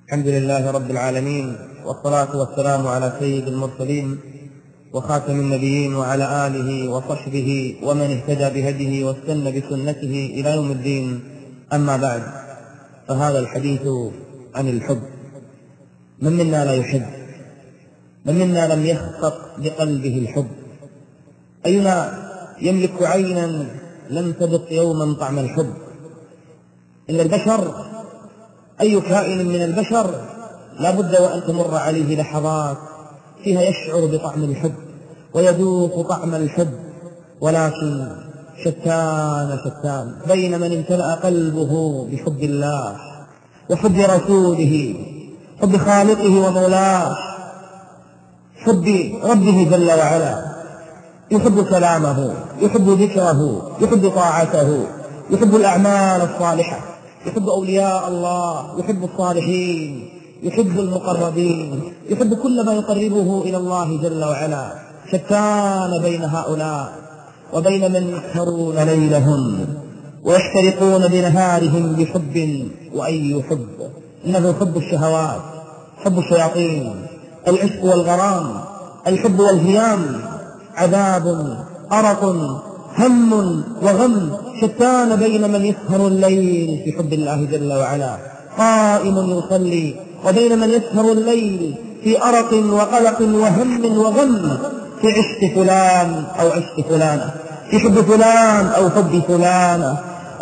الحمد لله رب العالمين، والصلاة والسلام على سيد المرسلين وخاتم النبيين وعلى آله وصحبه ومن اهتدى بهديه واستنى بسنته إلى يوم الدين. أما بعد، فهذا الحديث عن الحب. من منا لا يحب؟ من منا لم يخطط بقلبه الحب؟ أينا يملك عينا لم تذق يوما طعم الحب؟ إن البشر، أي كائن من البشر لا بد وأن تمر عليه لحظات فيها يشعر بطعم الحب ويذوق طعم الحب، ولكن شتان بين من امتلأ قلبه بحب الله وحب رسوله، حب خالقه ومولاه، حب ربه جل وعلا، يحب كلامه، يحب ذكره، يحب طاعته، يحب الأعمال الصالحة، يحب أولياء الله، يحب الصالحين، يحب المقربين، يحب كل ما يقربه إلى الله جل وعلا. شتان بين هؤلاء وبين من يسهرون ليلهم ويحترقون بنهارهم بحب. وأي حب؟ إنه حب الشهوات، حب الشياطين، العشق والغرام، الحب والهيام، عذاب، أرق، هم وغم. شتان بين من يسهر الليل في حب الله جل وعلا قائم يصلي، وبين من يسهر الليل في أرق وقلق وهم وغم في عشق فلان أو عشق فلانة، في حب فلان أو حب فلانة.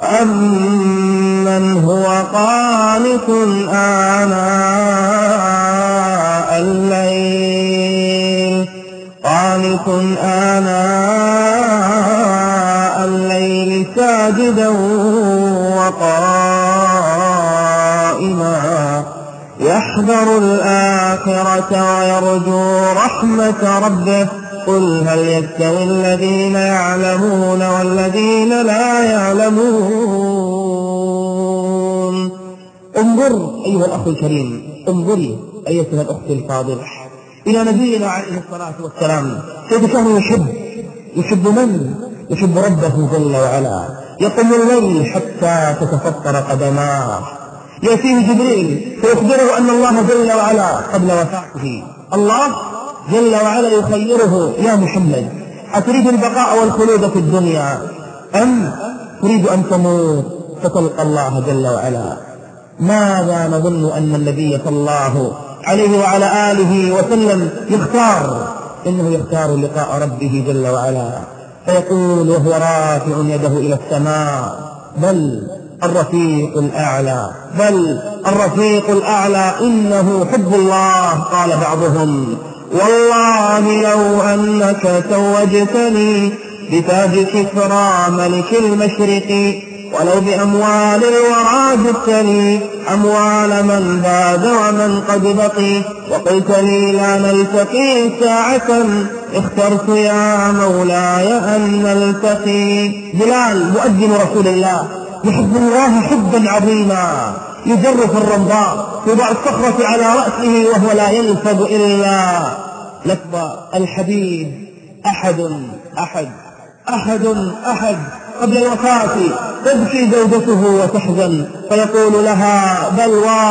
أمن هو قانت آناء الليل، قانت آناء الليل ساجدا وقائما يحذر الآخرة ويرجو رحمة ربه. قل هل يستوي الذين يعلمون والذين لا يعلمون؟ انظر أيها الأخ الكريم، انظري أيتها الأخت الفاضلة إلى نبينا عليه الصلاة والسلام، كيف كان يحب من؟ يحب ربه جل وعلا. يقوم الليل حتى تتفطر قدماه، يأتيه جبريل فيخبره أن الله جل وعلا قبل وفاته، الله جل وعلا يخيره: يا محمد، أتريد البقاء والخلود في الدنيا أم تريد أن تموت فتلقى الله جل وعلا؟ ماذا نظن أن النبي صلى الله عليه وعلى آله وسلم يختار؟ إنه يختار لقاء ربه جل وعلا، فيقول وهو رافع يده إلى السماء: بل الرفيق الأعلى، بل الرفيق الأعلى، إنه حب الله. قال بعضهم: والله لو أنك توجتني بتاج كسرى ملك المشرق، ولو بأموال الورى جدتني أموال من باد ومن قد بقي، وقلت لي لا نلتقي ساعة، اخترت يا مولاي أن نلتقي. بلال مؤذن رسول الله يحب الله حبا عظيما، يجر في الرمضاء، يضع الصخرة على رأسه وهو لا يلفظ إلا لفظ الحبيب: أحد أحد أحد أحد. قبل الوفاة تبكي زوجته وتحزن، فيقول لها: بل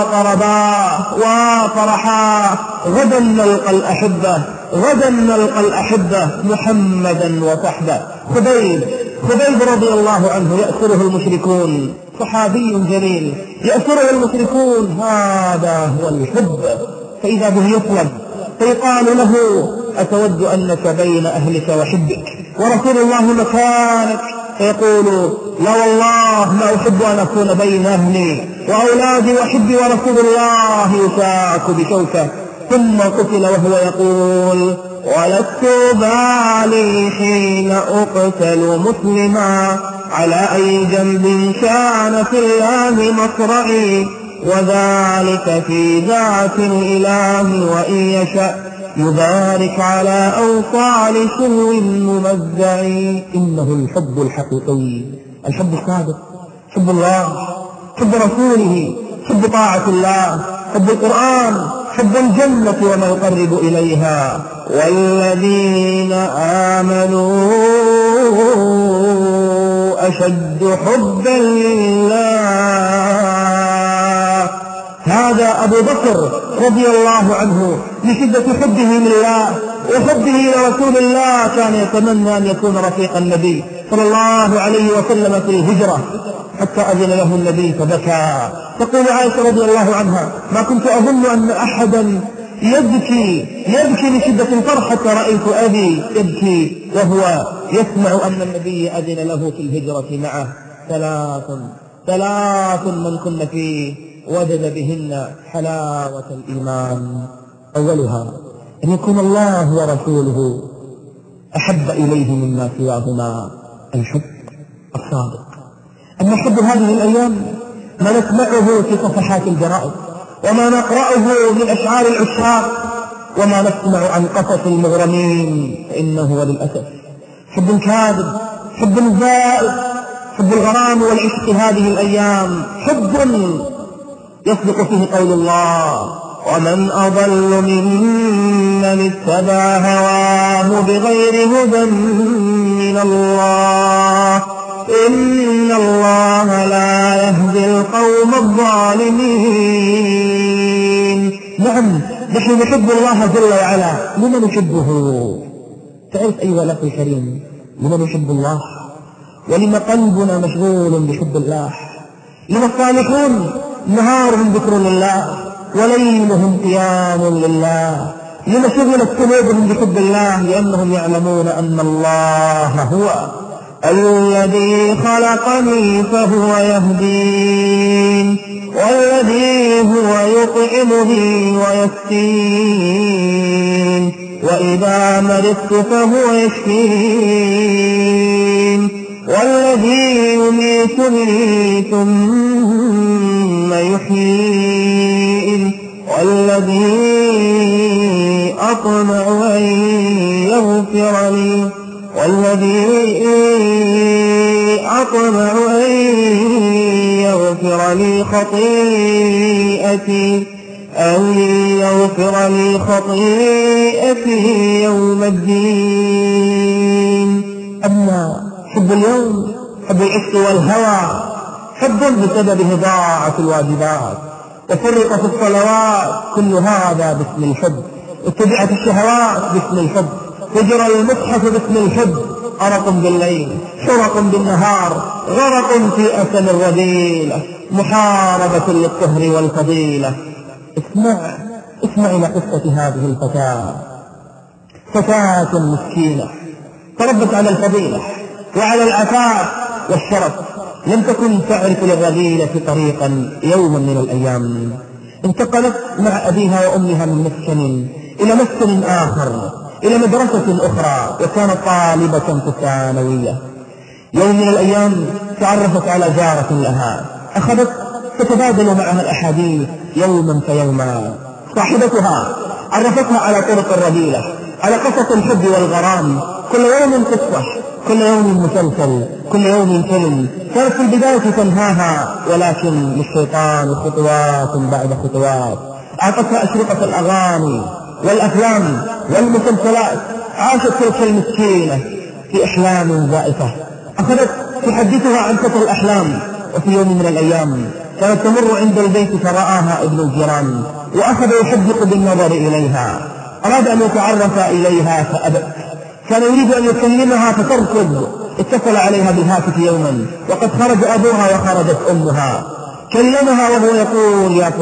وطرباه وفرحاه، غدا نلقى الأحبة، غدا نلقى الأحبة، محمدا وصحبه. خبيب رضي الله عنه يأسره المشركون، صحابي جليل، يأسره المشركون، هذا هو الحب. فإذا به يطلب فيقال له: أتود أنك بين أهلك وحبك ورسول الله مكانك؟ فيقول: لا والله ما أحب أن أكون بين أهلي وأولادي وحبي ورسول الله يشاك بشوكه. ثم قتل وهو يقول: ولست بالي حين أقتل مسلما، على أي جنب كان في الله مصرعي، وذلك في ذات الإله، وإن يشأ يبارك على أوصال سلو ممزع. إنه الحب الحقيقي، الحب الصادق، حب الله، حب رسوله، حب طاعة الله، حب القرآن، حب الجنة وما يقرب إليها. والذين آمنوا أشد حبا لله، هذا أبو بكر رضي الله عنه من شدة حبه لله وحبه لرسول الله كان يتمنى أن يكون رفيق النبي صلى الله عليه وسلم في الهجرة، حتى أذن له النبي فبكى. تقول عائشة رضي الله عنها: ما كنت أظن أن أحدا يبكي من شدة الفرح حتى رأيت أبي يبكي وهو يسمع أن النبي أذن له في الهجرة معه. ثلاث من كن فيه وجد بهن حلاوة الإيمان. أولها أن يكون الله ورسوله أحب إليه مما سواهما، الحب الصادق. أن نحب هذه الأيام ما نسمعه في صفحات الجرائد وما نقرأه من أشعار العشاق وما نسمع عن قصص المغرمين، فإنه وللأسف حب كاذب، حب زائد، حب الغرام والعشق هذه الأيام، حب يصدق فيه قول الله: ومن أضل ممن اتبع هواه بغير هدى من الله إن الله لا يهدي القوم الظالمين. نعم، نحن نحب الله جل وعلا. لمن نحبه؟ تعرف أيها الأخ الكريم لمن نحب الله؟ ولما قلبنا مشغول بحب الله؟ لما الصالحون نهارهم ذكر لله وليلهم قيام لله؟ لما شغلت قلوبهم بحب الله؟ لأنهم يعلمون أن الله هو الذي خلقني فهو يهدين، والذي هو يطعمني ويسقين، وإذا مرضت فهو يشفين، والذي يميتني ثم يحيين، والذي أطمع أن يغفر لي خطيئتي يوم الدين. أما حب اليوم حب العشق والهوى، حب بسببه ضاعت الواجبات وفرق في الصلوات، كل هذا باسم الحب. اتبعت الشهوات باسم الحب، فجر المصحف باسم الحب، أرق بالليل، شرق بالنهار، غرق في أسل الرذيلة، محاربة للطهر والفضيلة. اسمع إلى قصة هذه الفتاة، فتاة مسكينة تربت على الفضيلة وعلى العفاف والشرف، لم تكن تعرف للرذيلة طريقا. يوما من الأيام انتقلت مع أبيها وأمها من مسكن إلى مسكن آخر، إلى مدرسة أخرى، وكانت طالبة في الثانوية. يوم من الأيام تعرفت على جارة لها، أخذت تتبادل معها الأحاديث يوما فيوما. صاحبتها عرفتها على طرق الرذيلة، على قصص الحب والغرام، كل يوم قصة، كل يوم مسلسل، كل يوم فيلم. كانت في البداية تنهاها، ولكن الشيطان خطوات بعد خطوات أعطتها أشرطة الأغاني والأفلام والمسلسلات. عاشت تلك المسكينة في أحلام زائفة، أخذت تحدثها عن سفر الأحلام. وفي يوم من الأيام كانت تمر عند البيت فرآها ابن الجيران، وأخذ يحدق بالنظر إليها، أراد أن يتعرف إليها فأبت. كان يريد أن يكلمها فترفض. اتصل عليها بالهاتف يوما وقد خرج أبوها وخرجت أمها، كلمها وهو يقول: يا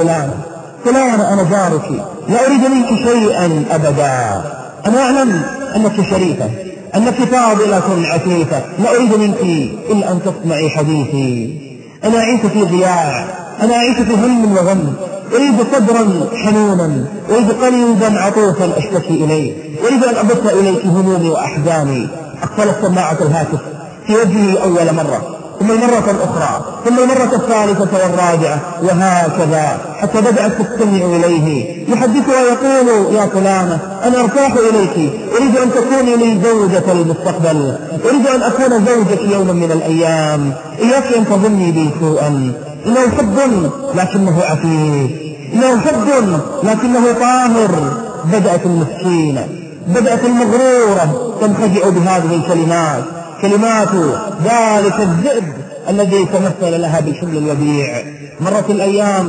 فلانة أنا جارك، لا أريد منك شيئا أبدا، أنا أعلم أنك شريفة، أنك فاضلة عفيفة، لا أريد منك إلا أن تسمعي حديثي. أنا أعيش في ضياع، أنا أعيش في هم وغم، أريد صدرا حنونا، أريد قلبا عطوفا أشتكي إليه، أريد أن أبث إليك همومي وأحزاني. أقفلت سماعة الهاتف في وجهه أول مرة، ثم المرة الأخرى، ثم المرة الثالثة والرابعة، وهكذا حتى بدأت تستمع إليه، يحدثها ويقول: يا فلانة أنا أرتاح إليك، أريد أن تكوني لي زوجة المستقبل، أريد أن أكون زوجك يوما من الأيام، إياك أن تظني بي سوءا. إنه حب لكنه عفيف، إنه حب لكنه طاهر. بدأت المسكينة، بدأت المغرورة تنخدع بهذه الكلمات، كلمات ذلك الذئب الذي تمثل لها بالحمل الوديع. مرت الأيام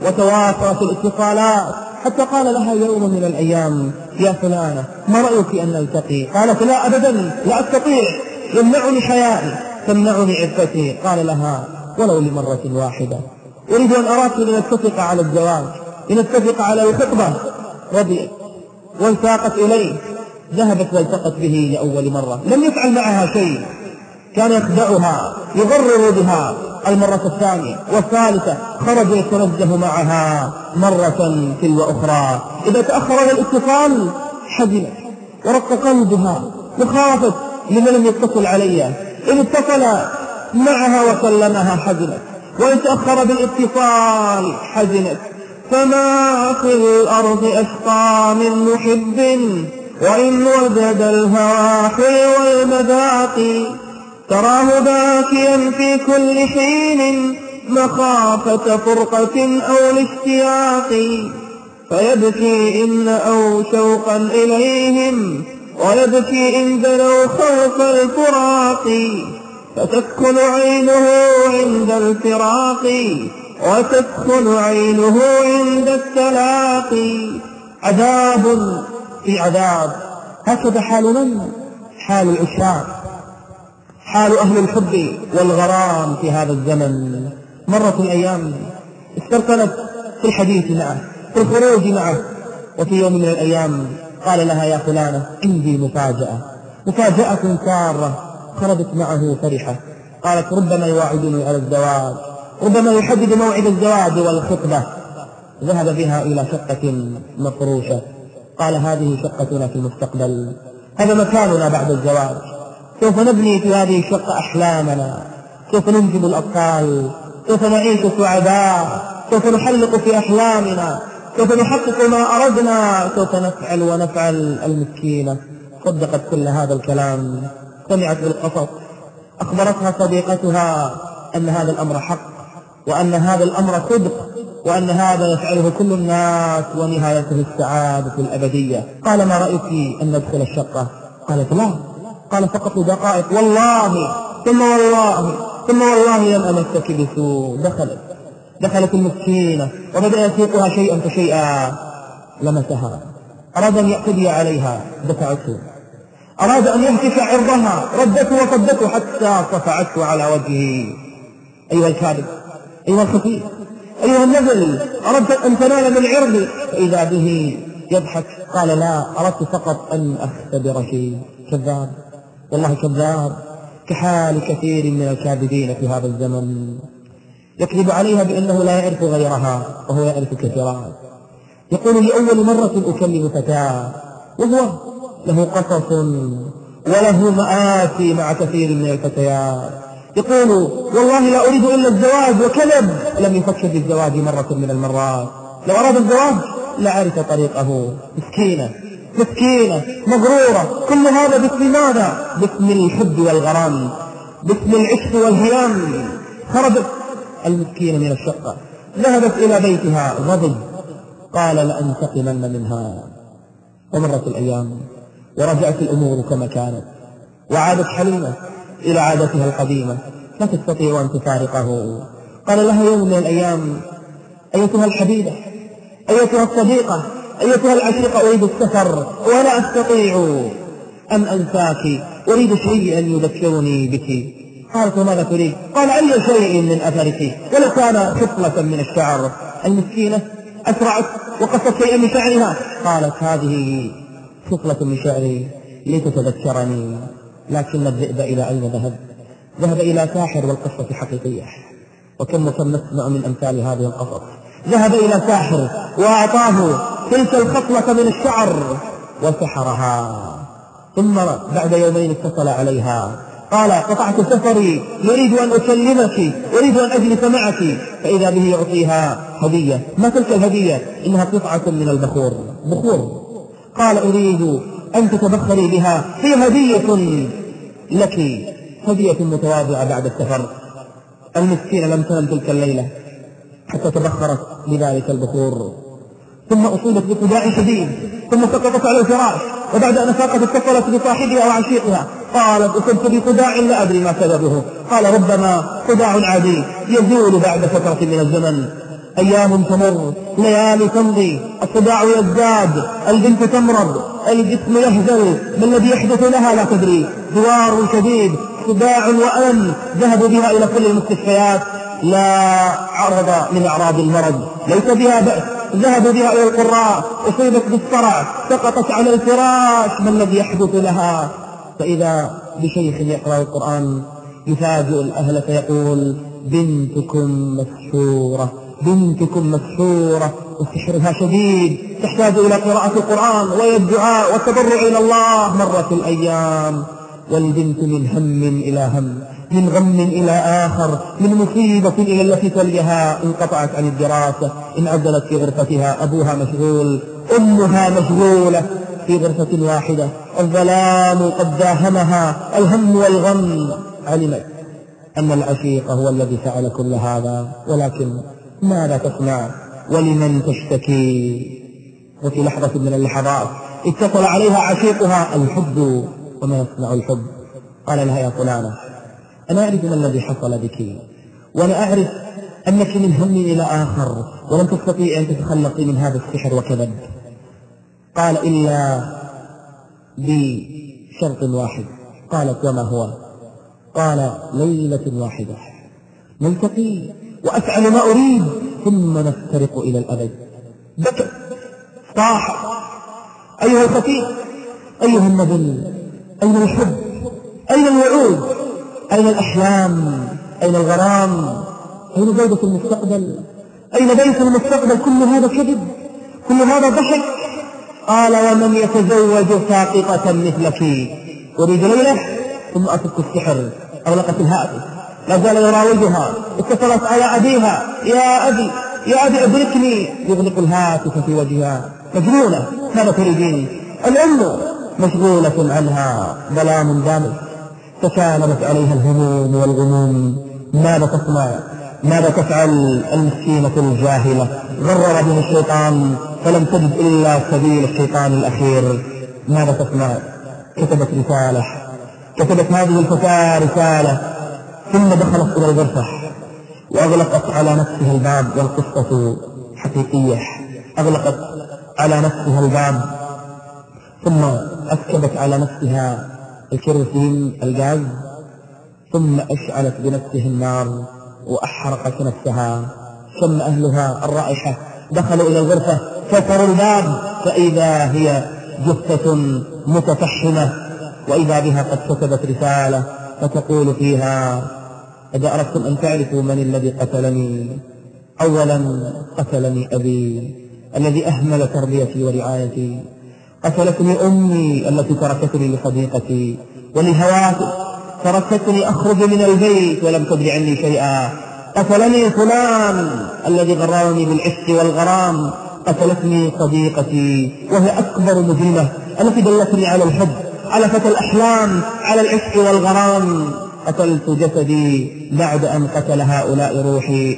وتوافرت الاتصالات، حتى قال لها يوم من الأيام: يا فلانة، ما رأيك أن نلتقي؟ قالت: لا أبدا، لا أستطيع، يمنعني حيائي، تمنعني عفتي. قال لها: ولو لمرة واحدة، أريد أن أراك لنتفق على الزواج، لنتفق على الخطبة. رضيت وانساقت إليه، ذهبت والتقت به لأول مرة، لم يفعل معها شيء، كان يخدعها يغرر بها. المرة الثانية والثالثة خرج يتنزه معها مرة تلو أخرى. إذا تأخر الاتصال حزنت ورق قلبها وخافت: لمن لم يتصل علي؟ إن اتصل معها وسلمها حزنت، وإن تأخر بالاتصال حزنت. فما في الأرض أشقى من محب وإن وجد الهوى حلو المذاق، تراه باكيا في كل حين مخافة فرقة أو الاشتياق، فيبكي إن أو شوقا إليهم ويبكي إن دنوا خوف الفراق، فتسكن عينه عند الفراق وتسكن عينه عند التلاقي. عذاب في عذاب. هكذا حال من؟ حال العشاق، حال أهل الحب والغرام في هذا الزمن. مرت الأيام، استرسلت في الحديث معه، في الخروج معه، وفي يوم من الأيام قال لها: يا فلانة، عندي مفاجأة سارة. خرجت معه فرحة، قالت: ربما يواعدني على الزواج، ربما يحدد موعد الزواج والخطبة. ذهب بها إلى شقة مفروشة، قال: هذه شقتنا في المستقبل، هذا مكاننا بعد الزواج، سوف نبني في هذه الشقة أحلامنا، سوف ننجب الأطفال، سوف نعيش سعداء، سوف نحلق في أحلامنا، سوف نحقق ما أردنا، سوف نفعل ونفعل. المسكينة صدقت كل هذا الكلام، سمعت بالقصص، أخبرتها صديقتها أن هذا الأمر حق، وأن هذا الأمر صدق، وأن هذا يفعله كل الناس ونهايته السعادة الأبدية. قال: ما رأيك أن ندخل الشقة؟ قالت: لا. قال: فقط دقائق، والله ثم والله ثم والله لم أمسك بسوء. دخلت المسكينة وبدأ يسوقها شيئا فشيئا، لمسها، أراد أن يعتدي عليها، دفعته، أراد أن يهتك عرضها، ردته وصدته حتى صفعته على وجهه. أيها الكاذب، أيها الخفيف، أيها النبل، أردت أن تنال من عرضي، فإذا به يضحك. قال: لا، أردت فقط أن أختبر شيء. كذاب، والله كذاب، كحال كثير من الكاذبين في هذا الزمن. يكذب عليها بأنه لا يعرف غيرها وهو يعرف كثيرات. يقول: لأول مرة أكلم فتاة، وهو له قصص وله مآسي مع كثير من الفتيات. يقول: والله لا أريد إلا الزواج، وكذب، لم يفكر بالزواج مرة من المرات. لو أراد الزواج لعرف طريقه. مسكينة مغرورة، كل هذا باسم ماذا؟ باسم الحب والغرام، باسم العشق والهيام. خرجت المسكينة من الشقة، ذهبت إلى بيتها، غضب، قال: لأنتقمن منها. ومرت الأيام ورجعت الأمور كما كانت، وعادت حليمة إلى عادتها القديمة، لا تستطيع أن تفارقه. قال لها يوم من الأيام: أيتها الحبيبة، أيتها الصديقة، أيتها العشيقة، أريد السفر ولا أستطيع أن أنساك، أريد شيئا يذكرني بك. قالت: وماذا تريد؟ قال: أي شيء من أثرك، ولو كان خصلة من الشعر. المسكينة أسرعت وقصت شيئا من شعرها، قالت: هذه خصلة من شعري لتتذكرني. لكن الذئب إلى أين ذهب؟ ذهب إلى ساحر، والقصة حقيقية، وكم نسمع من أمثال هذه القصص. ذهب إلى ساحر وأعطاه تلك الخصلة من الشعر وسحرها. ثم بعد يومين اتصل عليها، قال: قطعت سفري، يريد أن أكلمك، أريد أن أجلس معك. فإذا به يعطيها هدية. ما تلك الهدية؟ إنها قطعة من البخور، بخور. قال: أريد أن تتبخري بها، هي هدية لك، هدية متواضعة بعد السفر. المسكينة لم تنم تلك الليلة حتى تبخرت بذلك البخور، ثم أصيبت بصداع شديد، ثم سقطت على الفراش، وبعد أن فاقت اتصلت بصاحبها وعشيقها، قالت: أصبت بصداع لا أدري ما سببه. قال: ربما صداع عادي يزول بعد فترة من الزمن. أيام تمر، ليالي تمضي، الصداع يزداد، البنت تمرض، الجسم يهزل، ما الذي يحدث لها لا تدري، دوار شديد، صداع وألم. ذهبوا بها إلى كل المستشفيات، لا عرض من أعراض المرض، ليس بها بأس. ذهبوا بها إلى القراء، أصيبت بالصرع، سقطت على الفراش، ما الذي يحدث لها؟ فإذا بشيخ يقرأ القرآن يفاجئ الأهل فيقول: بنتكم مسحورة، بنتكم مسحورة، وسحرها شديد، تحتاج إلى قراءة القرآن والدعاء والتضرع إلى الله. مرت الأيام والبنت من هم إلى هم، من غم إلى آخر، من مصيبة إلى التي تليها. انقطعت عن الدراسة، انعزلت في غرفتها، أبوها مشغول، أمها مشغولة في غرفة واحدة، الظلام قد داهمها، الهم والغم. علمت أن العشيق هو الذي فعل كل هذا، ولكن ماذا تصنع؟ ولمن تشتكي؟ وفي لحظة من اللحظات اتصل عليها عشيقها: الحب، وما يصنع الحب؟ قال لها: يا فلانة، أنا أعرف ما الذي حصل بك، وأنا أعرف أنك من هم إلى آخر ولم تستطيع أن تتخلصي من هذا السحر وكذب. قال: إلا بشرط واحد. قالت: وما هو؟ قال: ليلة واحدة نلتقي وأفعل ما أريد ثم نفترق إلى الأبد. بكى، صاح: أيها الخفيف، أيها النبل، أين الحب؟ أين الوعود؟ أين الأحلام؟ أين الغرام؟ أين زوجة المستقبل؟ أين بيت المستقبل؟ كل هذا كذب، كل هذا ضحك. قال: ومن يتزوج ساقطة مثلك؟ أريد ليلة ثم أفك السحر. أغلقت الهاتف، لا زال يراودها، اتصلت على أبيها: يا أبي، يا أبي أدركني. يغلق الهاتف في وجهها: مجنونة، ماذا تريدين؟ الأم مشغولة عنها، ظلام دامس، تكالبت عليها الهموم والغموم. ماذا تصنع؟ ماذا تفعل المسكينة الجاهلة؟ غرر بها الشيطان فلم تجد إلا سبيل الشيطان الأخير. ماذا تصنع؟ كتبت رسالة، كتبت هذه الفتاة رسالة، ثم دخلت إلى الغرفة وأغلقت على نفسها الباب. والقصة حقيقية، أغلقت على نفسها الباب، ثم أسكبت على نفسها الكيروسين الغاز، ثم أشعلت بنفسها النار وأحرقت نفسها. شم أهلها الرائحة، دخلوا إلى الغرفة، كسروا الباب، فإذا هي جثة متفحمة، وإذا بها قد كتبت رسالة فتقول فيها: إذا أردتم أن تعرفوا من الذي قتلني، أولا قتلني أبي الذي أهمل تربيتي ورعايتي، قتلتني أمي التي تركتني لصديقتي ولهواتي، تركتني أخرج من البيت ولم تدري عني شيئا، قتلني فلان الذي غررني بالعشق والغرام، قتلتني صديقتي وهي أكبر مجرمة التي دلتني على الحب، على فتى الأحلام، على العشق والغرام. قتلت جسدي بعد أن قتل هؤلاء روحي.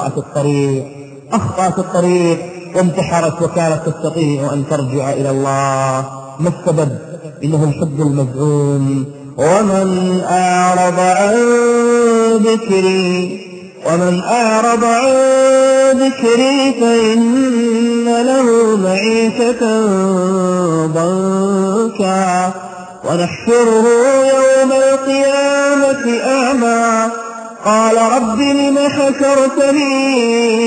أخطأت الطريق وانتحرت، وكانت تستطيع أن ترجع إلى الله. ما السبب؟ إنه الحب المزعوم. ومن أعرض عن ذكري فإن له معيشة ضنكا ونحشره يوم القيامة أعمى قال رب لم حشرتني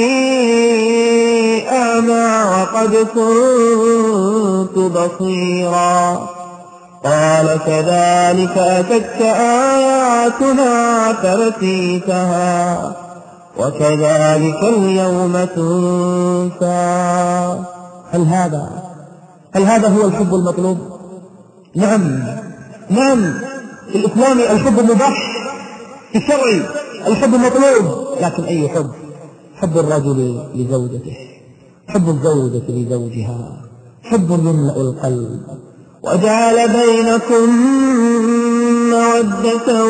أعمى وقد كنت بصيرا قال كذلك أتتك آياتنا فنسيتها وكذلك اليوم تنسى. هل هذا هو الحب المطلوب؟ نعم في الإسلام الحب مباح، في الشرع الحب مطلوب، لكن أي حب؟ حب الرجل لزوجته، حب الزوجة لزوجها، حب يملأ القلب وجعل بينكم مودة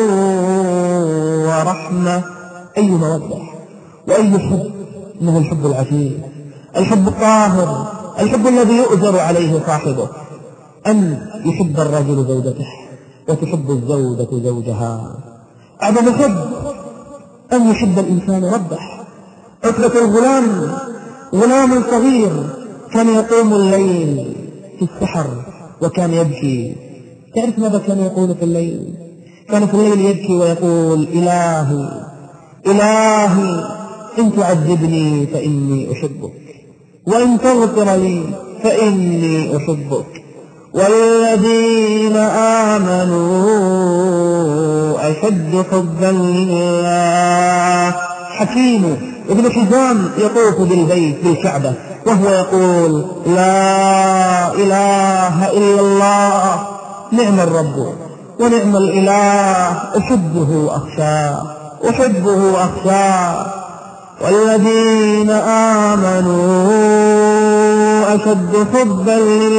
ورحمة. أي مودة وأي حب؟ إنه الحب العفيف، الحب الطاهر، الحب الذي يؤجر عليه صاحبه. أن يحب الرجل زوجته وتحب الزوجة زوجها. أعظم حب أن يحب الإنسان ربه، عتبة الغلام غلام صغير كان يقوم الليل في السحر وكان يبكي. تعرف ماذا كان يقول في الليل؟ كان في الليل يبكي ويقول: إلهي إلهي إن تعذبني فإني أحبك، وإن تغفر لي فإني أحبك، والذين آمنوا أشد حبا لله. حكيم ابن حزام يطوف بالبيت بالكعبة وهو يقول: لا إله إلا الله، نعم الرب ونعم الإله، أحبه أخشاه أحبه أخشاه. والذين آمنوا أشد حبا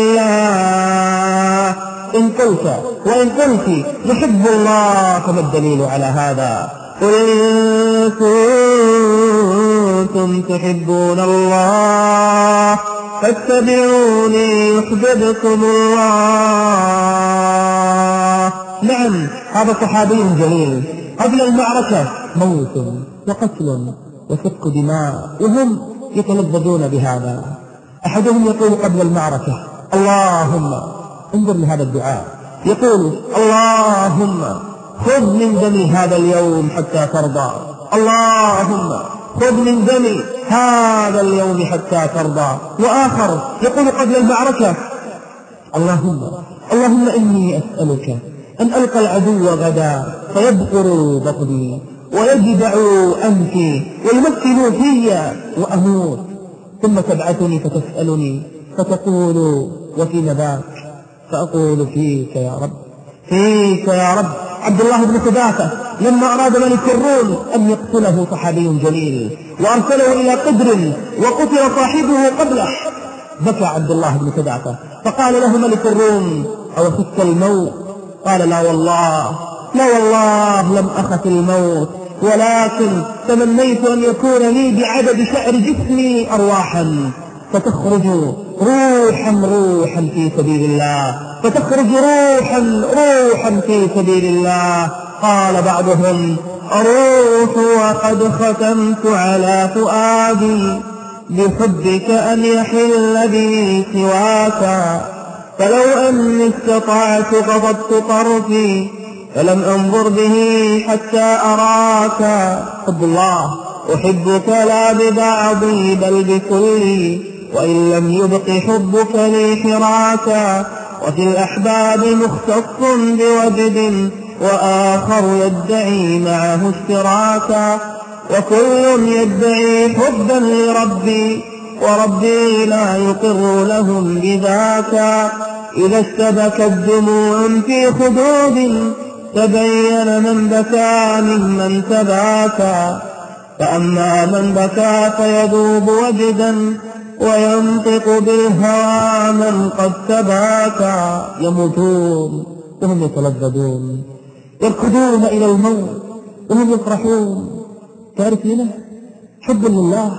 لله. إن قلت وإن قلت يحب الله فما الدليل على هذا؟ قل إن كنتم تحبون الله فاتبعوني يحببكم الله. نعم، هذا صحابي جليل قبل المعركة موت وقتل وسفك دماء وهم يتلذذون بهذا. أحدهم يقول قبل المعركة: اللهم، انظر لهذا الدعاء، يقول: اللهم خذ من دمي هذا اليوم حتى ترضى، اللهم خذ من دمي هذا اليوم حتى ترضى. وآخر يقول قبل المعركة: اللهم إني أسألك أن ألقى العدو غدا فيبقر بطني ويجدع أنفي ويمثل في وأموت، ثم تبعثني فتسألني فتقول: وفي ذاك؟ فأقول: فيك يا رب، فيك يا رب. عبد الله بن حذافة لما أراد ملك الروم أن يقتله صحابي جليل وأرسله إلى قدر وقتل صاحبه قبله، بكى عبد الله بن حذافة فقال له ملك الروم: أو خفت الموت؟ قال: لا والله لم أخف الموت، ولكن تمنيت أن يكون لي بعدد شعر جسمي أرواحا فتخرج روحا في سبيل الله، فتخرج روحا في سبيل الله. قال بعضهم: أروح وقد ختمت على فؤادي بحبك أن يحل بي سواك، فلو أني استطعت غضبت طرفي فلم أنظر به حتى أراك. حب الله أحبك لا ببعضي بل بكلي، وإن لم يبق حبك لي حراكا. وفي الأحباب مختص بوجد وآخر يدعي معه اشتراكا، وكل يدعي حبا لربي وربي لا يقر لهم بذاك. إذا اشتبكت دموع في خدود تبين من بكى ممن تباكى، فأما من بكى فيذوب وجدا وينطق بالهوى من قد تباكى. يموتون وهم يتلذذون، يركضون إلى الموت وهم يفرحون. تعرف لنا حب لله،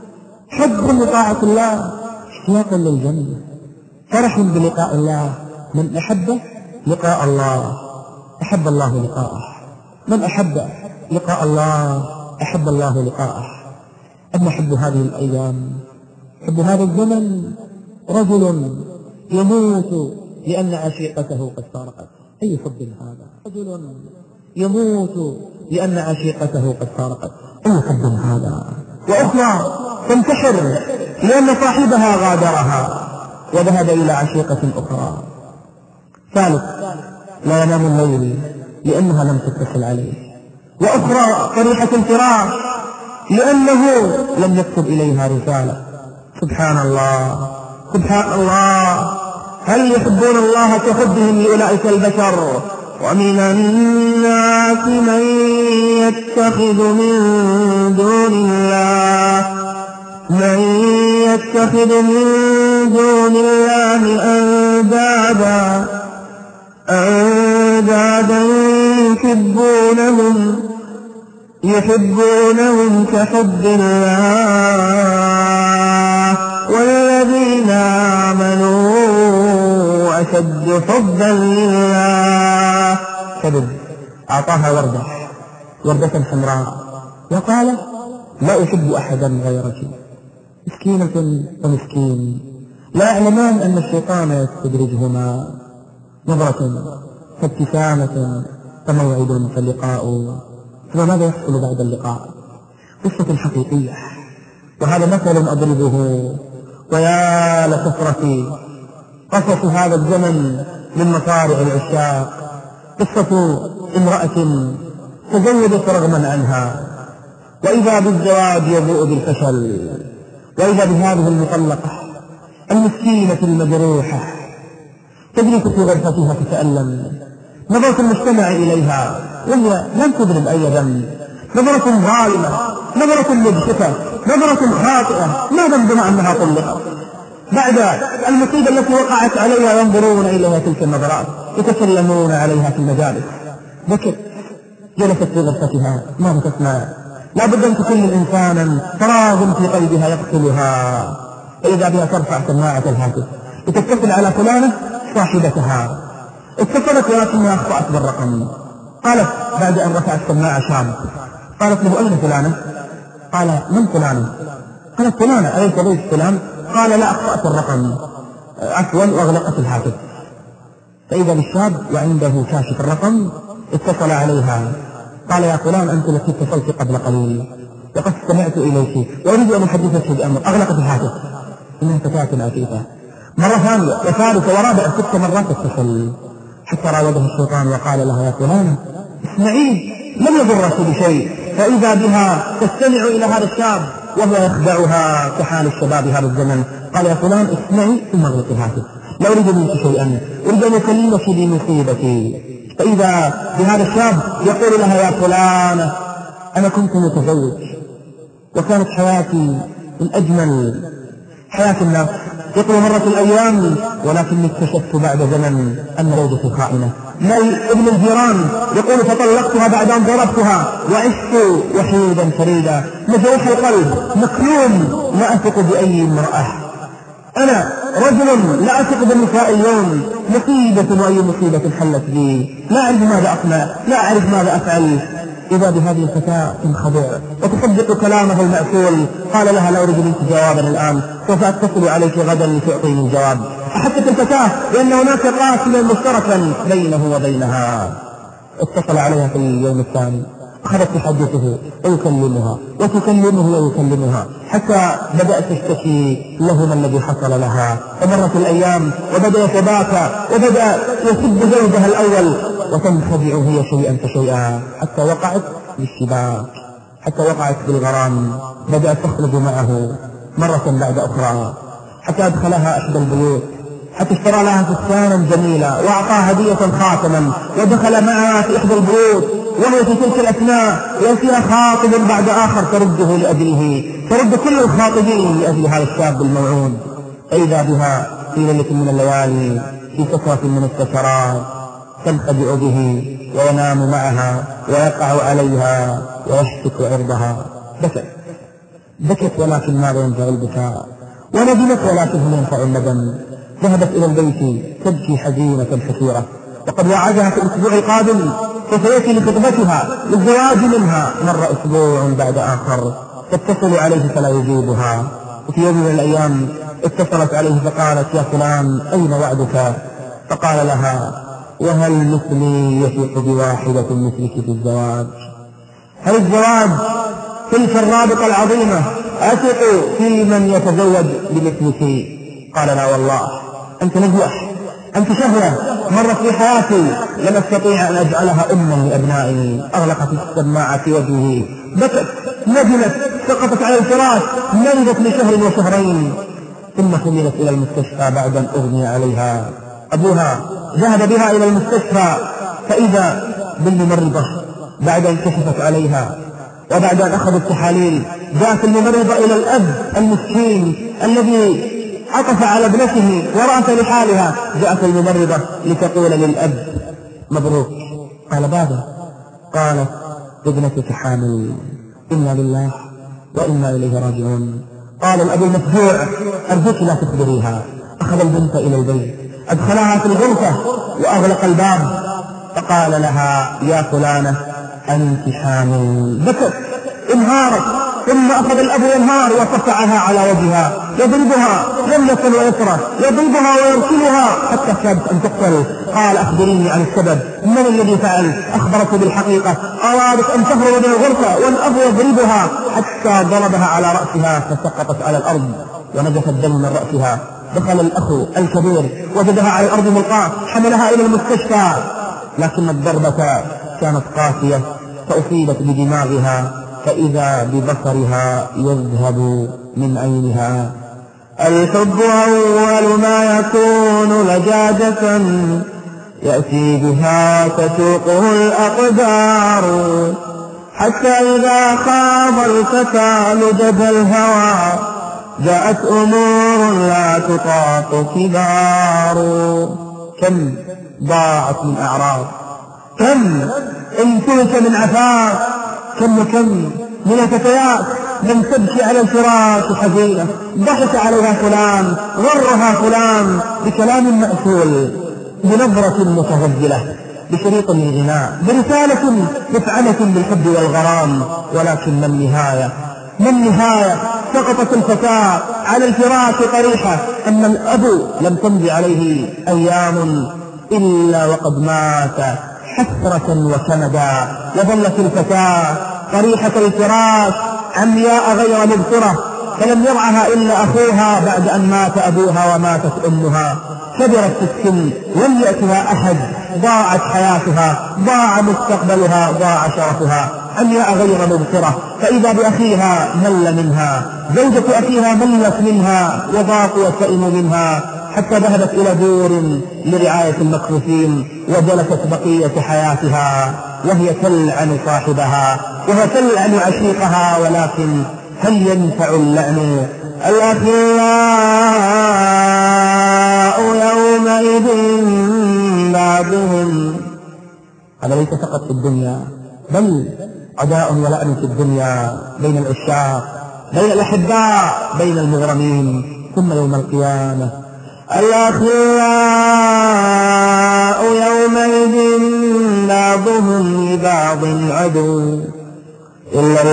حب لطاعة الله، اشتياق للجنة، فرح بلقاء الله. من أحب لقاء الله أحب الله لقاءه، من أحب لقاء الله أحب الله لقاءه. أما حب هذه الأيام، حب هذا الزمن، رجل يموت لأن عشيقته قد فارقت. أي حب هذا؟ رجل يموت لأن عشيقته قد فارقت. أي حب هذا؟ وأخرى تنتحر لأن صاحبها غادرها وذهب إلى عشيقة أخرى. ثالث لا ينام الليل لأنها لم تتصل عليه، وأخرى طريحة الفراش لأنه لم يكتب إليها رسالة. سبحان الله سبحان الله، هل يحبون الله كحبهم لأولئك البشر؟ ومن الناس من يتخذ من دون الله أندادا يحبونهم كحب الله، والذين آمنوا أشد حبا لله. كذب أعطاها وردة حمراء وقال: لا أحب أحدا غيرك. مسكينة ومسكين لا يعلمان أن الشيطان يستدرجهما نظرة فابتسامة فموعد فاللقاء. ثم ماذا يحصل بعد اللقاء؟ قصة حقيقية، وهذا مثل أضربه ويا لكثرة قصص هذا الزمن من مصارع العشاق. قصة امرأة تزوجت رغما عنها، وإذا بالزواج يبوء بالفشل، وإذا بهذه المطلقة المسكينة المجروحة تجلس في غرفتها تتألم، نظرة المجتمع إليها وهي لم تذنب أي ذنب، نظرة ظالمة، نظرة مجحفة، نظرة خاطئة، ما ذنبها أنها طلقت. بعد المصيبة التي وقعت عليها ينظرون إليها تلك النظرات، يتسلمون عليها في المجالس. بكت، جلست في غرفتها، ماذا تسمع؟ لا بد أن تكون إنسانا فراغ في قلبها يقتلها، فإذا بها ترفع سماعة الهاتف لتتصل على فلانة صاحبتها. اتصلت ولكنها أخطأت بالرقم. قالت بعد أن رفعت سماعة شاب، قالت له أين فلانة؟ قال من فلانة؟ قالت فلانة أليس بيت فلان؟ قال لا، أخطأت الرقم عفوا، وأغلقت الهاتف. فإذا بالشاب وعنده كاشف الرقم اتصل عليها، قال يا فلان أنت التي اتصلت قبل قليل، لقد استمعت إليك وأريد أن أحدثك بأمر. أغلقت الهاتف. إنها فتاة عفيفة. مرة ثانية وثالثة ورابعة 6 مرات اتصل، حتى راودها الشيطان وقال لها يا فلانة اسمعي لم يضرك بشيء، فإذا بها تستمع إلى هذا الشاب وهو يخدعها كحال الشباب هذا الزمن. قال يا فلان اسمعي ثم اغلق الهاتف، لا أريد منك شيئا، أريد أن أكلمك بمصيبتي. فإذا بهذا الشاب يقول لها يا فلانة أنا كنت متزوج وكانت حياتي من أجمل حياة الناس، يقول مرت الأيام ولكني اكتشفت بعد زمن أن زوجتي خائنة. ابن الجيران يقول فطلقتها بعد أن ضربتها وعشت وحيدا فريدا مجروح القلب مكلوم، لا أثق بأي امرأة، أنا رجل لا أثق بالنساء اليوم، مصيبة وأي مصيبة حلت بي، لا أعرف ماذا أصنع، لا أعرف ماذا أفعل. إذا بهذه الفتاة تنخدع وتصدق كلامه المأسول. قال لها لا أريد منك جوابا الآن، سوف أتصل عليك غدا لتعطيني الجواب. أحست الفتاة بأن هناك قاتلا مشتركا بينه وبينها. اتصل عليها في اليوم الثاني، أخذت تحدثه ويكلمها وتكلمه ويكلمها، حتى بدأت تشتكي له ما الذي حصل لها. فمرت الأيام وبدأ يتباكى وبدأ يسب زوجها الأول، وتنخدع هي شيئا فشيئا حتى وقعت بالشباك، حتى وقعت بالغرام. بدأت تخرج معه مرة بعد أخرى حتى أدخلها إحدى البيوت، حتى اشترى لها فستانا جميلة وأعطاها هدية خاتما، ودخل معها في إحدى البيوت وهي في تلك الأثناء يأتيها خاطب بعد آخر ترده لأجله، ترد كل الخاطبين لأجل هذا الشاب الموعود. فإذا بها في ليلة من الليالي في سكرة من السكرات تنخدع به وينام معها ويقع عليها ويشتك عرضها. بكت ولكن ماذا ينفع البكاء، وندمت ولكن هل ينفع الندم. ذهبت إلى البيت تبكي حزينة كثيرة، وقد وعدها في الأسبوع القادم فسيأتي لخطبتها للزواج منها. مر أسبوع بعد آخر تتصل عليه فلا يجيبها. وفي يوم من الأيام اتصلت عليه فقالت يا فلان أين وعدك؟ فقال لها وهل مثلي يثق بواحدة مثلك في الزواج؟ هل الزواج تلك الرابطة العظيمة أثق في من يتزوج بمثلك؟ قال لا والله، أنت نجوح، أنت شهوة مرت في حياتي لم أستطيع أن أجعلها أما لأبنائي. أغلقت السماعة في وجهه، بكت، ندمت، سقطت على الفراش، مرضت لشهر وشهرين، ثم حملت إلى المستشفى بعد أن أغمي عليها. أبوها ذهب بها إلى المستشفى فإذا بالممرضة بعد أن كشفت عليها وبعد أن أخذت التحاليل جاءت الممرضة إلى الأب المسكين الذي عطف على ابنته ورأت لحالها. جاءت الممرضة لتقول للأب مبروك. قال بابا؟ قالت ابنتك حامل، إنا لله وإنا إليه راجعون. قال الأب المفجوع أرجوك لا تخبريها. أخذ البنت إلى البيت، أدخلها في الغرفة وأغلق الباب، فقال لها يا فلانة أنت حامل. بكت، انهارت، ثم أخذ الأب ينهار وصفعها على وجهها، يضربها لم يكن ويسرى، يضربها ويرسلها حتى كادت أن تقتل. قال أخبريني عن السبب، من الذي فعل؟ أخبرته بالحقيقة، أرادت أن تهرب من الغرفة والأب يضربها حتى ضربها على رأسها فسقطت على الأرض ونزف الدم من رأسها. دخل الأخ الكبير وجدها على الأرض ملقاة، حملها إلى المستشفى، لكن الضربة كانت قاسية فأصيبت بدماغها، فإذا ببصرها يذهب من عينها. الحب أول ما يكون لجاجة يأتي بها تسوقه الأقدار، حتى إذا خاض الفتى لجب الهوى جاءت أمور لا تطاق كبار. كم ضاعت من أعراض، كم انتهك من عفاف، كم من الفتيات لم تبكي على الفراش حزينة، ضحك عليها فلان، غرها فلان بكلام مأسول، بنظرة متهجلة، بشريط من غناء، برسالة مفعمة بالحب والغرام. ولكن ما النهاية؟ سقطت الفتاة على الفراش طريحة، أن الأب لم تمضي عليه أيام إلا وقد مات حسرة وكندا، وظلت الفتاة طريحة الفراش عمياء غير مبصرة، فلم يرعها إلا أخوها بعد أن مات أبوها وماتت أمها. كبرت في السن لم يأتها أحد، ضاعت حياتها، ضاع مستقبلها، ضاع شرفها، عمياء غير مبصرة. فإذا بأخيها مل منها، زوجة أخيها ملت منها وضاق وسئم منها، حتى ذهبت إلى دور لرعاية المكفوفين، وجلست بقية حياتها وهي تلعن صاحبها وهي تلعن عشيقها. ولكن هل ينفع اللعن؟ الأخلاء يومئذ بعضهم، هذا ليس فقط في الدنيا، بل عداء ولعن في الدنيا بين العشاق، بين الأحباء، بين المغرمين، ثم يوم القيامة الأخلاء يومئذ بعضهم لبعض عدو إلا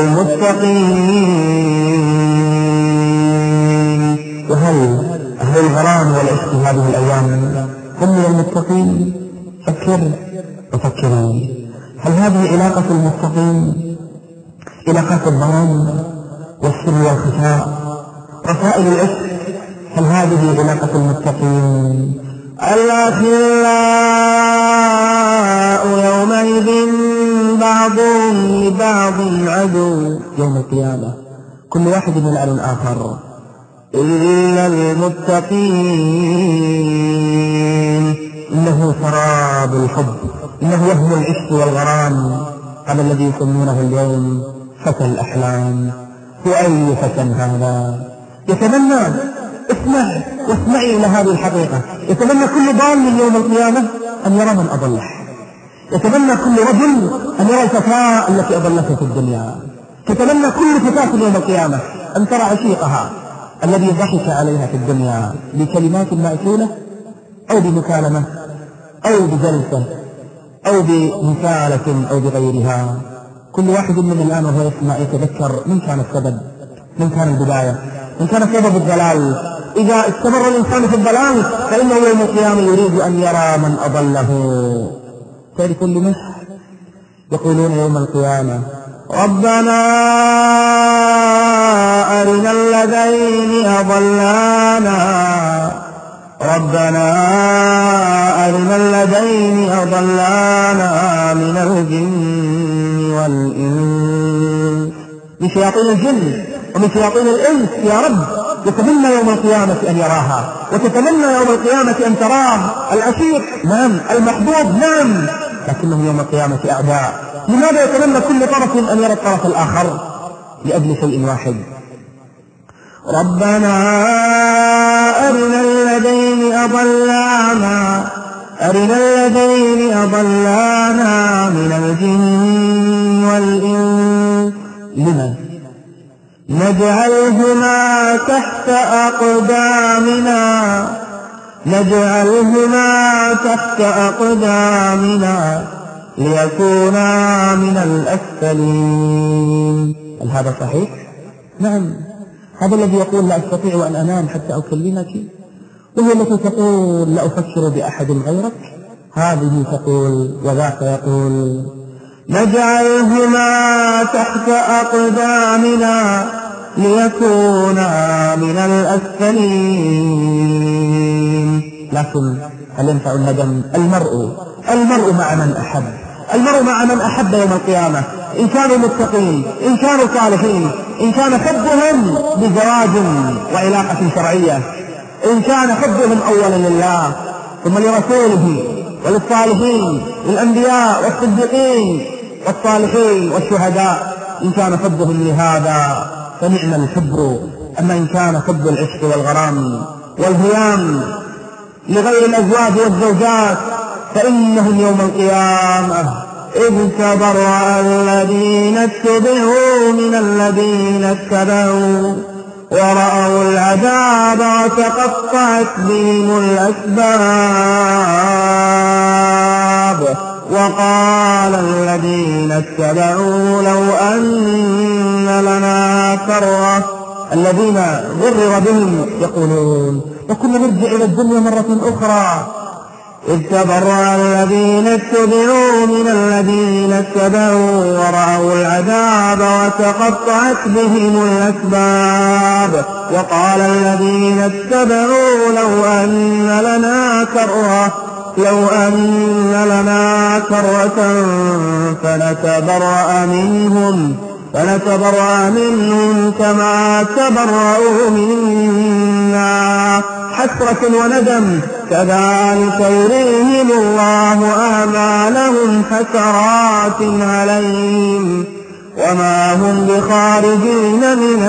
المتقين. وهل أهل الغرام والعشق هذه الأيام هم من المتقين؟ فكر وفكري، هل هذه علاقة المتقين علاقات الظلام والسر والخفاء، رسائل العشق؟ هل هذه علاقة المتقين؟ الأخلاء يومئذ بعضهم لبعض عدو يوم القيامة، كل واحد يلعن الآخر إلا المتقين. إنه سراب الحب، إنه وهم العشق والغرام، هذا الذي يسمونه اليوم فتى الأحلام. هو أي فتى هذا؟ يتمنى، واسمعي إلى هذه الحقيقة، يتمنى كل ضال يوم القيامة أن يرى من أضله، يتمنى كل رجل أن يرى الفتاة التي أضلته في الدنيا، تتمنى كل فتاة يوم القيامة أن ترى عشيقها الذي ضحك عليها في الدنيا بكلمات مأكولة أو بمكالمة أو بجلسة أو بمثالة أو بغيرها. كل واحد من الآن وهو يسمع يتذكر من كان السبب، من كان البداية، من كان سبب الضلال. إذا استمر الإنسان في الضلال فإنه يوم القيامة يريد أن يرى من أضله. فلكل مسح يقولون يوم القيامة ربنا أرنا الذين أضلانا، ربنا أرنا الذين أضلانا من الجن والإنس، من شياطين الجن ومن شياطين الإنس يا رب. يتمنى يوم القيامة أن يراها، وتتمنى يوم القيامة أن تراه العشيق، نعم، المحبوب، نعم، لكنهم يوم القيامة أعداء. لماذا يتمنى كل طرف أن يرى الطرف الآخر؟ لأجل شيء واحد، ربنا أرنا الذين أضلانا، أرنا الذين أضلانا من الجن والإنس، لما نجعلهما تحت أقدامنا، نجعلهما تحت أقدامنا ليكونا من الأسفلين. هل هذا صحيح؟ نعم، هذا الذي يقول لا أستطيع أن أنام حتى أكلمك، وهي التي تقول لا أفكر بأحد غيرك. هذه تقول وذاك يقول نجعلهما تحت أقدامنا ليكونا من الأسفلين. لكن هل ينفع الندم؟ المرء مع من أحب، المرء مع من أحب يوم القيامة، إن كانوا متقين، إن كانوا صالحين، إن كان حبهم بزواج وعلاقة شرعية، إن كان حبهم أولا لله ثم لرسوله وللصالحين للأنبياء والصديقين والصالحين والشهداء، إن كان حبهم لهذا فنعم الحب. أما إن كان حب العشق والغرام والهيام لغير الأزواج والزوجات فإنهم يوم القيامة إذ تبرأ الذين اتبعوا من الذين اتبعوا ورأوا العذاب وتقطعت بهم الأسباب وقال الذين اتبعوا لو أن لنا كرة. الذين غرر بهم يقولون وكنا نرجع إلى الدنيا مرة أخرى. إذ تبرأ الذين اتبعوا من الذين اتبعوا ورأوا العذاب وتقطعت بهم الأسباب وقال الذين اتبعوا لو أن لنا كرة فنتبرأ منهم كما تبرأوا منا حسرة وندم كذلك يريهم الله أعمالهم حسرات عليهم وما هم بخارجين من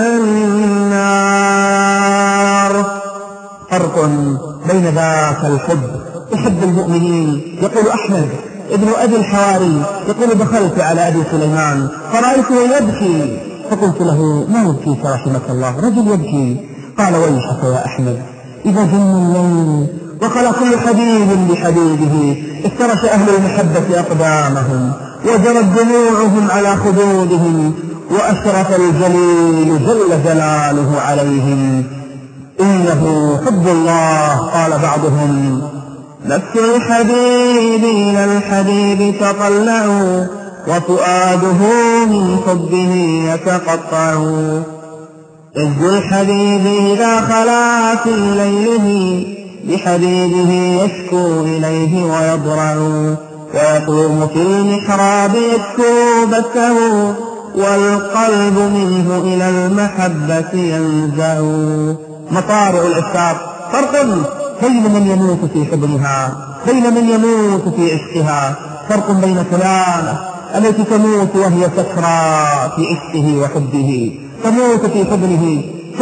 النار. فرق بين ذاك الحب يحب المؤمنين. يقول أحمد ابن أبي الحواري يقول دخلت على أبي سليمان فرأيته يبكي فقلت له ما يبكيك رحمك الله؟ رجل يبكي. قال ويحك يا أحمد إذا جن الليل وقال كل حبيب بحبيبه افترش أهل المحبة أقدامهم وجرت دموعهم على خدودهم وأشرف الجليل جل جلاله عليهم إنه حب الله. قال بعضهم نفس الحبيب إلى الحبيب تطلع وفؤاده من حبه يتقطع عز الحبيب إذا خلا في ليله بحبيبه يشكو إليه ويضرع ويقوم في المحراب يشكو بثه والقلب منه إلى المحبة ينزع. مطارع العشاق فرق بين من يموت في حضنها بين من يموت في عشقها. فرق بين فلانة التي تموت وهي سكرى في عشقه وحبه تموت في حضنه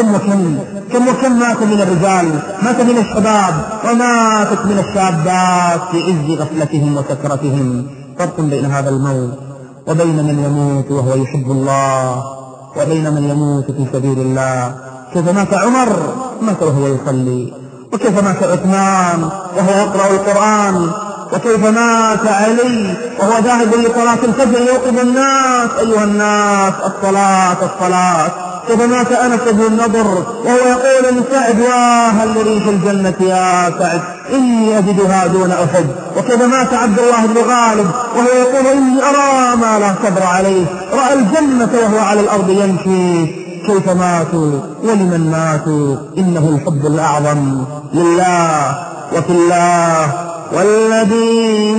كم مات من الرجال مات من الشباب وماتت من الشابات في عز غفلتهم وسكرتهم. فرق بين هذا الموت وبين من يموت وهو يحب الله وبين من يموت في سبيل الله. كيف مات عمر مات وهو يصلي، وكيف مات عثمان وهو يقرأ القرآن، وكيف مات علي وهو ذاهب لصلاة الفجر يوقظ الناس أيها الناس الصلاة. كيف مات أنس بن النضر وهو يقول لسعد وهل لريح الجنة يا سعد إني أجدها دون أحد. وكيف مات عبد الله بن غالب وهو يقول إني أرى ما لا صبر عليه رأى الجنة وهو على الأرض يمشي. كيف ماتوا ولمن ماتوا؟ إنه الحب الأعظم لله وفي الله. والذين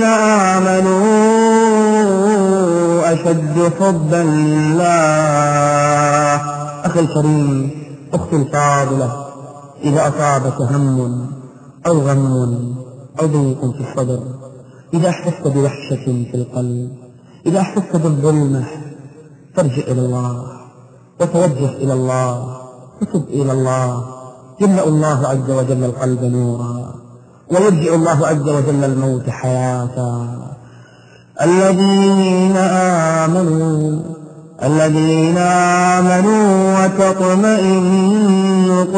آمنوا أشد حبا لله. أخي الكريم، أختي الفاضلة، إذا أصابك هم أو غم أو ضيق في الصدر، إذا أحسست بوحشة في القلب، إذا أحسست بالظلمة، فارجع إلى الله وتوجه إلى الله وتب إلى الله. يملأ الله عز وجل القلب نورا ويرجع الله عز وجل الموت حياة. الذين آمنوا وتطمئن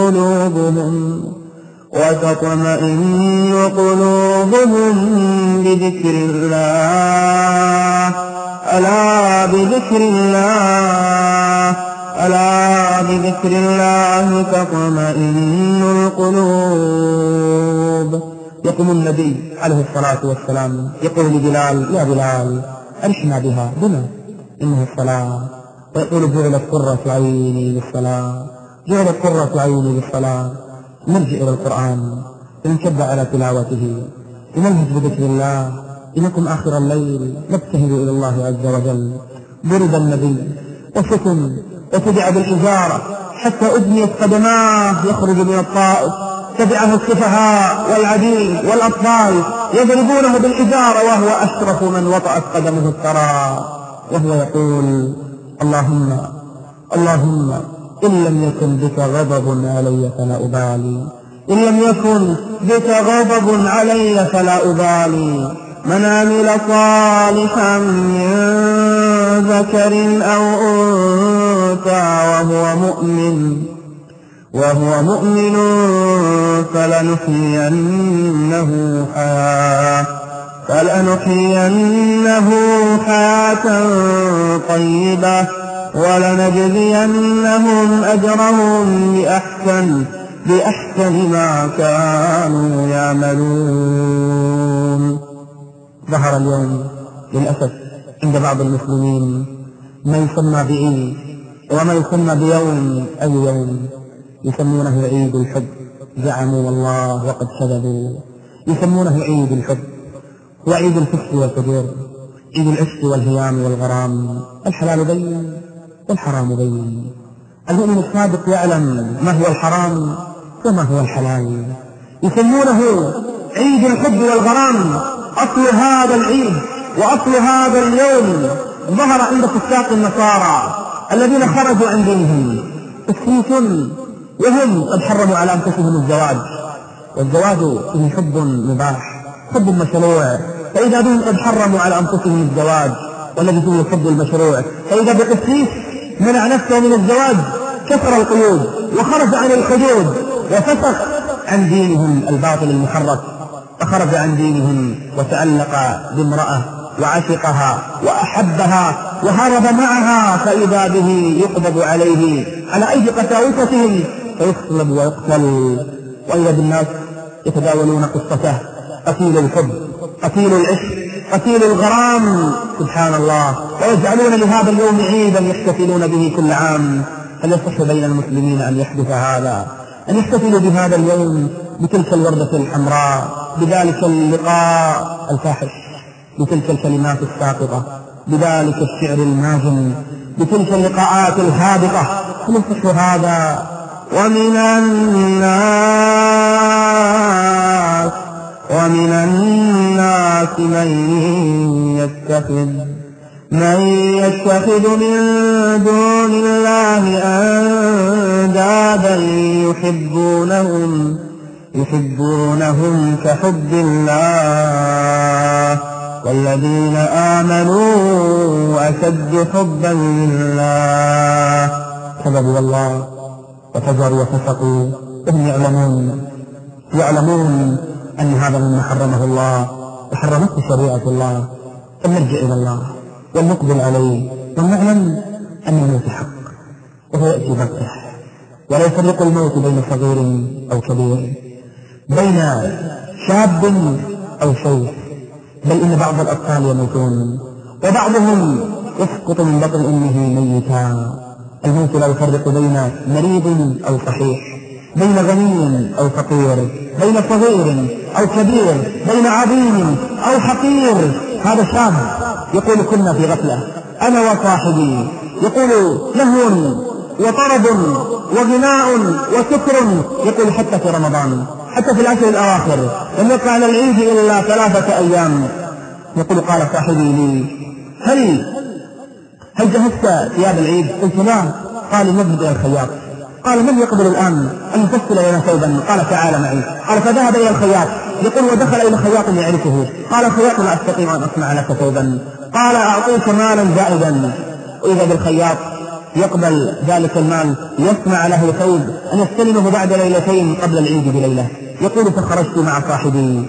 قلوبهم بذكر الله. ألا بذكر الله ألا بذكر الله تطمئن القلوب. يقوم النبي عليه الصلاة والسلام يقول لبلال: يا بلال أرشنا بها بنا إنه الصلاة. ويقول: جعلت قرة عيني بالصلاة، جعلت قرة عيني بالصلاة. نرجع إلى القرآن ونشد على تلاوته ونلهج بذكر الله. إنكم آخر الليل نبتهل إلى الله عز وجل. ضرب النبي وسكن وتبع بالحجارة حتى أدنيت قدماه يخرج من الطائف، تبعه السفهاء والعبيد والأطفال يضربونه بالحجارة وهو أشرف من وطأت قدمه الثرى، وهو يقول: اللهم إن لم يكن بك غضب علي فلا أبالي، إن لم يكن بك غضب علي فلا أبالي. من عمل صالحا من ذكر أو أنثى وهو مؤمن فلنحيينه حياة طيبة ولنجزينهم أجرهم بأحسن ما كانوا يعملون. ظهر اليوم للأسف عند بعض المسلمين ما يسمى بعيد وما يسمى بيوم، أي يوم يسمونه عيد الحب. زعموا والله وقد كذبوا، يسمونه عيد الحب وعيد الفسق والفجور، عيد العشق والهيام والغرام. الحلال بين والحرام بين. المؤمن الصادق يعلم ما هو الحرام وما هو الحلال. يسمونه عيد الحب والغرام. أصل هذا العيد وأصل هذا اليوم ظهر عند فساق النصارى الذين خرجوا عن دينهم تسكيت، وهم قد حرموا على أنفسهم الزواج، والزواج فيه حب مباح، حب مشروع. فإذا بهم قد حرموا على أنفسهم الزواج والذي فيه الحب المشروع، فإذا بقسيس منع نفسه من الزواج كسر القيود وخرج عن الحدود وفسق عن دينهم الباطل المحرك، فخرج عن دينهم وتعلق بامرأة وعشقها وأحبها وهرب معها، فإذا به يقبض عليه على أيدي قساوستهم فيصلب ويقتل. وإذا بالناس يتداولون قصته: قتيل الحب، قتيل العشق، قتيل الغرام، سبحان الله، ويجعلون لهذا اليوم عيدا يحتفلون به كل عام. هل يصح بين المسلمين أن يحدث هذا؟ أن يحتفلوا بهذا اليوم بتلك الوردة الحمراء، بذلك اللقاء الفاحش، بتلك الكلمات الساقطة، بذلك الشعر الماجن، بتلك اللقاءات الهابطة؟ هل يصح هذا؟ ومن الناس من يتخذ من دون الله أندادا يحبونهم كحب الله والذين آمنوا أشد حبا لله. كذبوا الله وفجروا وفسقوا وهم يعلمون أن هذا مما حرمه الله وحرمته شريعة الله. فلنرجع إلى الله ونقبل عليه ونعلم أن الموت حق وهو يأتي بغتة، ولا يفرق الموت بين صغير أو كبير، بين شاب أو شيخ، بل إن بعض الأطفال يموتون وبعضهم يسقط من بطن أمه ميتا. الموت لا يفرق بين مريض أو صحيح، بين غني أو فقير، بين صغير أو كبير، بين عظيم أو حقير. هذا شاب يقول: كنا في غفلة أنا وصاحبي، يقول: لهو وطرب وغناء وسكر، يقول حتى في رمضان، حتى في العشر الأواخر لم يقع على العيد إلا 3 أيام. يقول: قال صاحبي لي: هل جهزت ثياب العيد؟ قلت: لا. قال: نذهب إلى الخياط. قال: من يقبل الآن أن يفصل لنا ثوبا؟ قال: تعال معي. قال: فذهب إلى الخياط. يقول: ودخل إلى خياط يعرفه. قال الخياط: لا أستطيع أن أصنع لك ثوبا. قال: أعطيك مالا زائدا. وإذا بالخياط يقبل ذلك المال يصنع له ثوب أن يستلمه بعد ليلتين قبل العيد بليلة. يقول: فخرجت مع صاحبي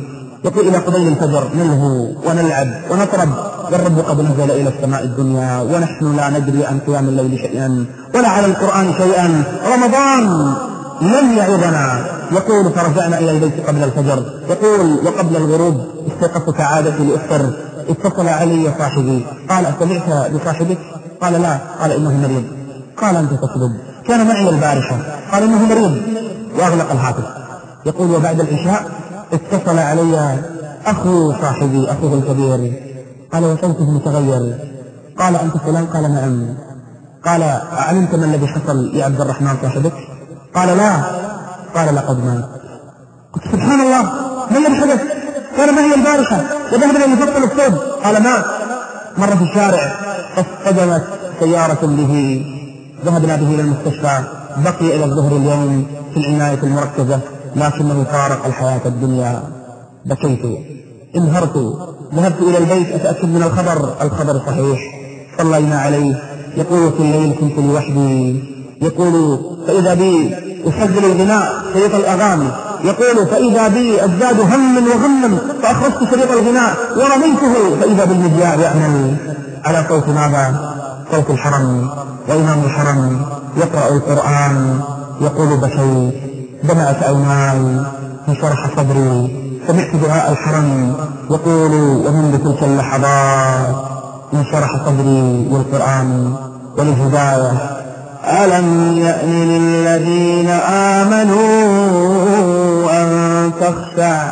يقول إلى قبيل الفجر نلهو ونلعب ونطرب والرب قد نزل إلى السماء الدنيا ونحن لا ندري عن قيام الليل شيئا ولا على القرآن شيئا، رمضان لم يعظنا. يقول فرجعنا إلى البيت قبل الفجر. يقول وقبل الغروب استيقظت كعادتي لأفطر، اتصل علي صاحبي قال سمعت بصاحبك؟ قال لا. قال إنه مريض. قال أنت تكذب، كان معي البارحة. قال إنه مريض وأغلق الهاتف. يقول وبعد العشاء اتصل علي أخو صاحبي أخوه الكبير، قال وصوته متغير. قال أنت فلان؟ قال نعم. قال علمت ما الذي حصل يا عبد الرحمن صاحبك؟ قال لا. قال لقد مات. قلت سبحان الله، ما الذي حدث؟ كان معي البارحة وذهبنا لنفصل الثوب. قال مات. مر في الشارع فاصطدمت سيارة به، ذهبنا به إلى المستشفى، بقي إلى الظهر اليوم في العناية المركزة لكنه فارق الحياة الدنيا. بكيت، انهرت، ذهبت إلى البيت أتأكد من الخبر صحيح. صلينا عليه. يقول في الليل كنت لوحدي. يقول فإذا بي أسجل الغناء شريط الأغاني. يقول فإذا بي أزداد هم وغما فأخرجت شريط الغناء ورميته فإذا بالمذياع يعمل على صوت ماذا؟ صوت الحرم وإمام الحرم يقرأ القرآن. يقول بكيت، دمعت عيناي، انشرح صدري، سمعت دعاء الحرم. يقول ومنذ تلك اللحظات انشرح صدري والقرآن والهداية. ألم يأن للذين آمنوا أن تخشع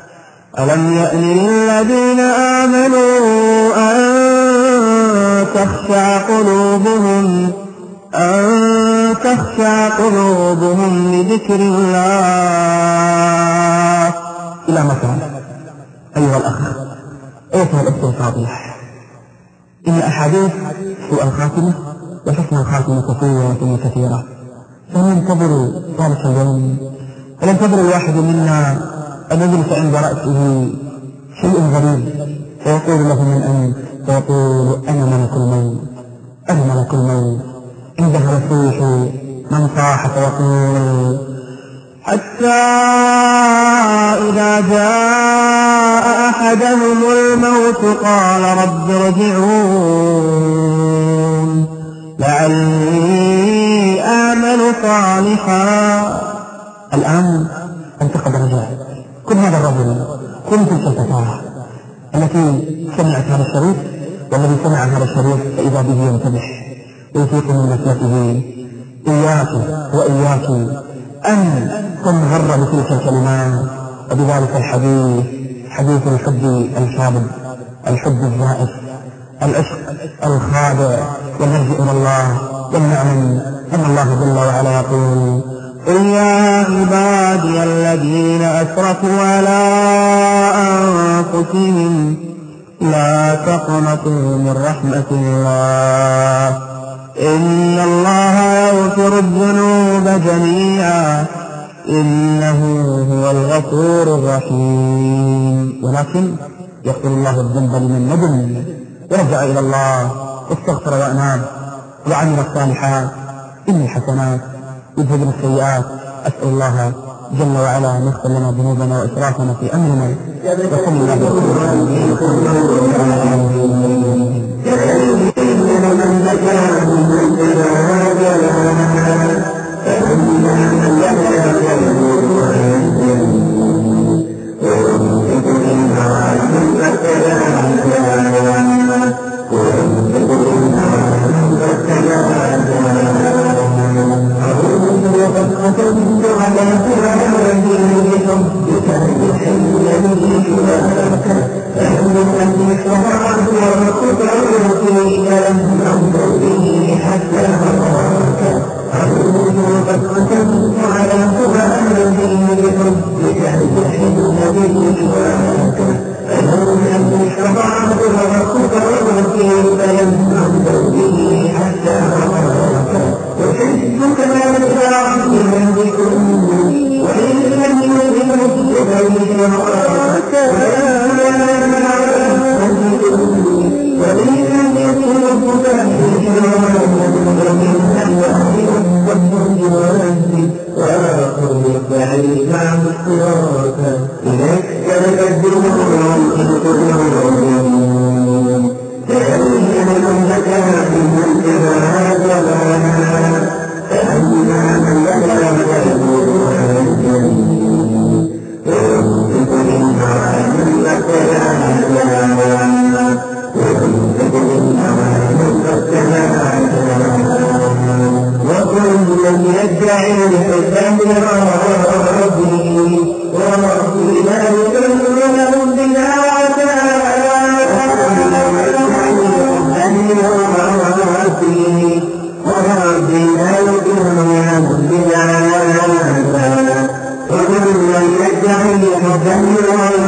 قلوبهم لذكر الله. إلى متى أيها الأخ أيها الأخت الفاضلة؟ إن أحاديث سوء الخاتمة وحسن الخاتمة كثيرة، فننتظر ذلك اليوم، فننتظر الواحد منا أن يجلس عند رأسه شيء غريب فيقول له من أنت؟ فيقول أنا ملك الموت. عندها يصيح من صاح فيقول حتى إذا جاء أحدهم الموت قال رب ارجعون لعلي أعمل صالحا. الآن أنت قد رجعت. كن هذا الرجل، كن تلك الفتاة التي سمعت هذا الشريط والذي سمع هذا الشريط فإذا به ينتبه ويفيق من نفسه. إياك وإياك أن تنغر بتلك الكلمات وبذلك الحديث، حديث الحب الكاذب، الحب الزائف، العشق الخادع، ونرجع إلى الله ولنعلم أن الله جل وعلا يقول قل يا عبادي الذين أسرفوا على أنفسهم لا تقنطوا من رحمة الله إن الله يغفر الذنوب جميعا إنه هو الغفور الرحيم. ولكن يغفر الله الذنب لمن ندم ورجع إلى الله واستغفر وأناب وعمل الصالحات. إن الحسنات يذهبن السيئات. أسأل الله جل وعلا أن يغفر لنا ذنوبنا وإسرافنا في أمرنا وصلى الله يدعي حبا لربه ورب لا يكلم بلا ومن يدعي حبا